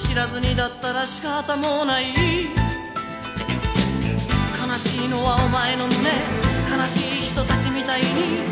知らずにだったら仕方もない。悲しいのはお前の胸、悲しい人たちみたいに